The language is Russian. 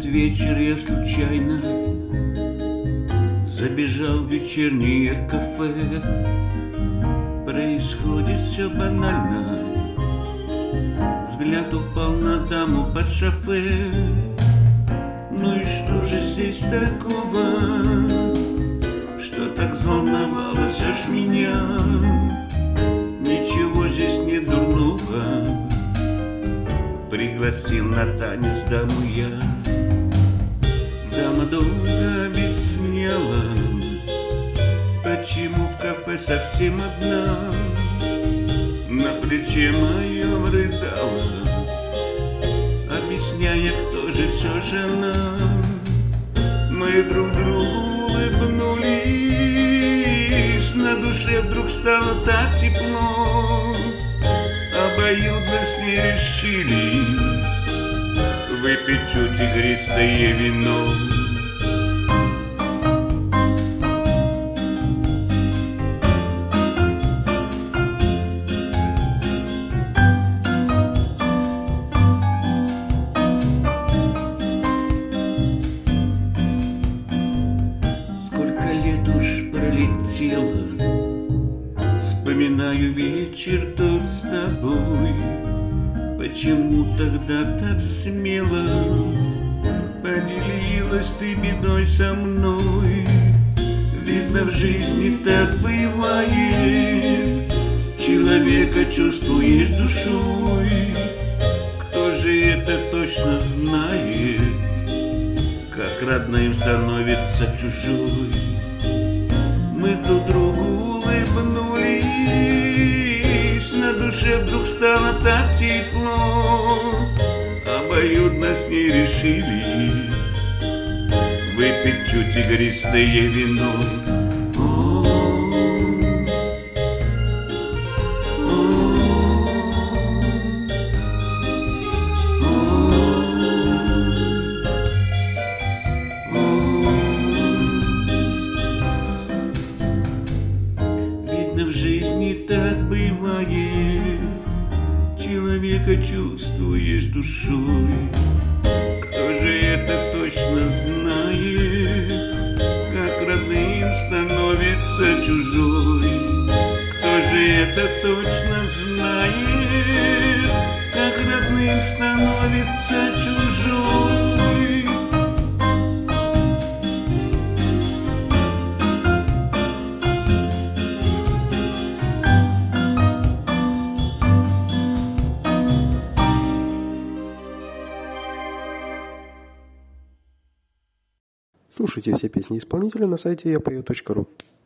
вечер я случайно забежал в вечернее кафе. Происходит все банально. Взгляд упал на даму под шофе. Ну и что же здесь такого, что так взволновалось аж меня? Ничего здесь не дурного, пригласил на танец даму я. Дама долго объясняла, почему в кафе совсем одна. На плече моем рыдала, объясняя, кто же все же она. Мы друг другу улыбнулись, на душе вдруг стало так тепло. Обоюдно с ней решились выпить чуть игристое вино. Сколько лет уж пролетело, вспоминаю вечер тот с тобой. Почему тогда так смело поделилась ты бедой со мной? Видно, в жизни так бывает, человека чувствуешь душой. Кто же это точно знает, как родным становится чужой? Мы друг другу улыбнулись, на душе вдруг стало так тепло. Обоюдно с ней решились выпить чуть игристое вино. В жизни так бывает, человека чувствуешь душой. Кто же это точно знает, как родным становится чужой? Кто же это точно знает, как родным становится чужой? Слушайте все песни исполнителя на сайте yapою.ru.